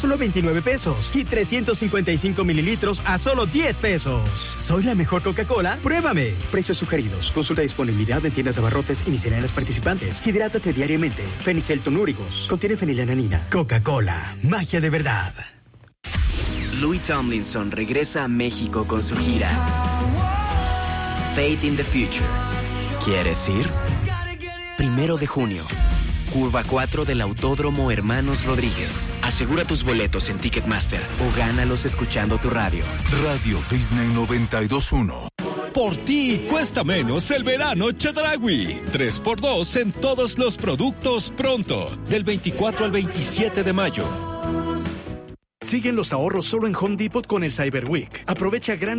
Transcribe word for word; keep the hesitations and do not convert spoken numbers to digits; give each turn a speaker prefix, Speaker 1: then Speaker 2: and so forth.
Speaker 1: solo veintinueve pesos y trescientos cincuenta y cinco mililitros a solo diez pesos. ¿Soy la mejor Coca-Cola? ¡Pruébame! Precios sugeridos. Consulta disponibilidad en tiendas de abarrotes y misceláneas participantes. Hidrátate diariamente. Fenicel Tonúricos. Contiene fenilananina. Coca-Cola. Magia de verdad.
Speaker 2: Louis Tomlinson regresa a México con su gira Fate in the Future. ¿Quieres ir? Primero de junio. Curva cuatro del Autódromo Hermanos Rodríguez. Asegura tus boletos en Ticketmaster o gánalos escuchando tu radio.
Speaker 3: Radio Disney noventa y dos punto uno.
Speaker 4: Por ti cuesta menos el verano Chedraui. tres por dos en todos los productos pronto. Del veinticuatro al veintisiete de mayo.
Speaker 5: Siguen los ahorros solo en Home Depot con el Cyber Week. Aprovecha grandes